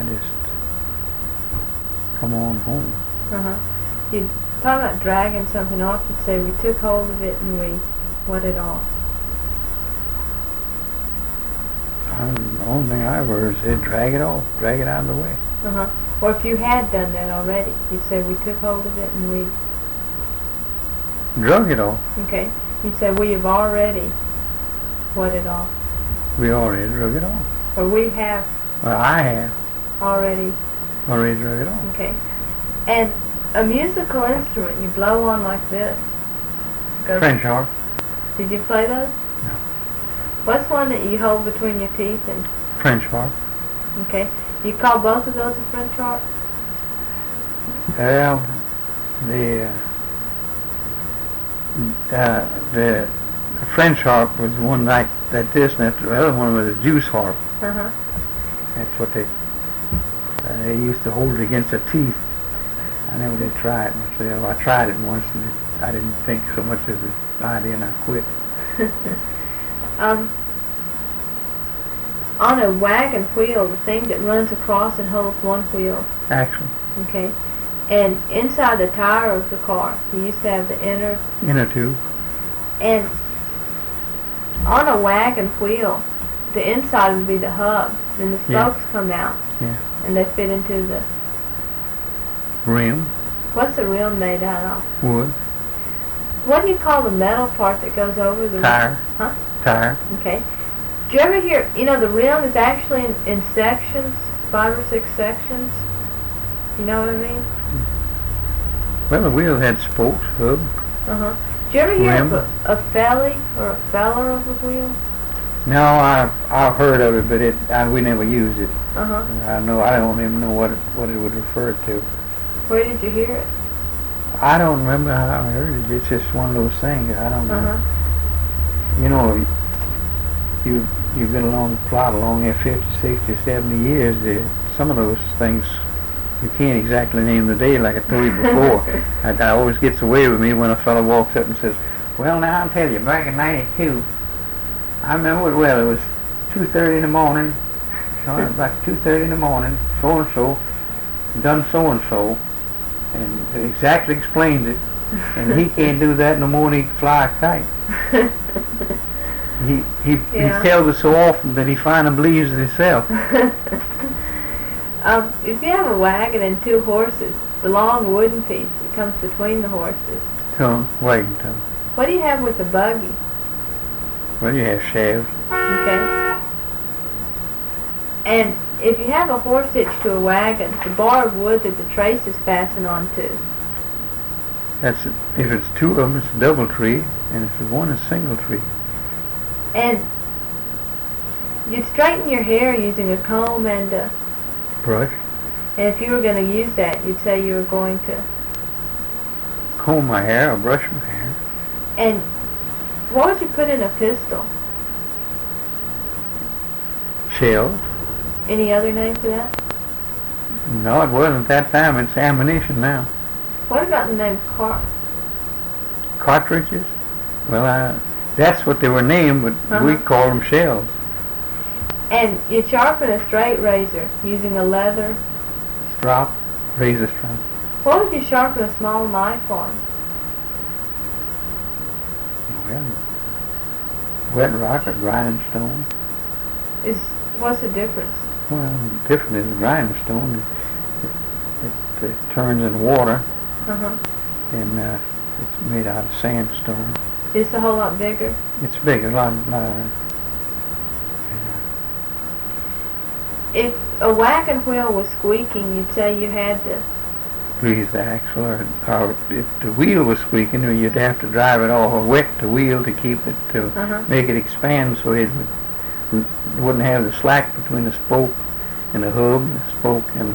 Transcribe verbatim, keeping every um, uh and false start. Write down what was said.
just come on home. Uh-huh. You'd talk about dragging something off, you'd say we took hold of it and we what it off. Um, the only thing I ever heard is they drag it off, drag it out of the way. Uh-huh. Or if you had done that already, you'd say we took hold of it and we... Drug it off. Okay. You'd say we have already what it off. We already drug it off. Or we have Well, I have already... already drug it off. Okay. And a musical instrument you blow on like this. Goes, French harp. Did you play those? No. What's one that you hold between your teeth and... French harp. Okay. You call both of those a French harp? Well, the uh, uh, the French harp was one like that this, and the other one was a juice harp. Uh-huh. That's what they uh, they used to hold it against their teeth. I never did try it myself. I tried it once, and it, I didn't think so much of the idea, and I quit. um, on a wagon wheel, the thing that runs across and holds one wheel. Axle. Okay. And inside the tire of the car, you used to have the inner... Inner tube. And on a wagon wheel, the inside would be the hub. Then the spokes Yeah. come out. Yeah. And they fit into the... Rim. What's the rim made out of? Wood. What do you call the metal part that goes over the... Tire. Huh? Tire. Okay. Do you ever hear, you know, the rim is actually in, in sections, five or six sections. You know what I mean? Well, the wheel had spokes, hub. Uh-huh. Do you ever hear Rim. of a, a felly or a feller of a wheel? No, I've I've heard of it, but it I, we never used it. Uh-huh. I know I don't even know what it, what it would refer to. Where did you hear it? I don't remember how I heard it. It's just one of those things. I don't know. Uh-huh. You know, you you've been along plot along here fifty, sixty, seventy years. There, some of those things you can't exactly name the day, like I told you before. That always gets away with me when a fellow walks up and says, "Well, now I'll tell you, back in ninety-two, I remember it well. It was two thirty in the morning. No, it was about two thirty in the morning. So and so done so and so, and exactly explained it. And he can't do that no more than he can fly a kite. He he, Yeah. he tells it so often that he finally believes it himself." um, if you have a wagon and two horses, the long wooden piece that comes between the horses, Tongue, wagon tongue. what do you have with the buggy? Well, you have shafts. Okay. And if you have a horse hitched to a wagon, the bar of wood that the trace is fastened onto. That's if it's two of them, it's a double tree, and if it's one, it's a single tree. And you'd straighten your hair using a comb and a... Brush. And if you were going to use that, you'd say you were going to... Comb my hair or brush my hair. And what would you put in a pistol? Shell. Any other name for that? No, it wasn't at that time. It's ammunition now. What about the name cart? Cartridges. Well, I, that's what they were named, but Uh-huh. we call them shells. And you sharpen a straight razor using a leather... Strop, razor strop. What would you sharpen a small knife on? Well, wet rock or grinding stone. Is What's the difference? Well, different is a grinding stone. It, it, it, it turns in water, Uh-huh. and uh, it's made out of sandstone. It's a whole lot bigger. It's bigger, a lot, lot uh, If a wagon wheel was squeaking, you'd say you had to... grease the axle, or, or if the wheel was squeaking, you'd have to drive it off or wet the wheel to keep it, to Uh-huh. make it expand so it would, wouldn't have the slack between the spoke and the hub, the spoke and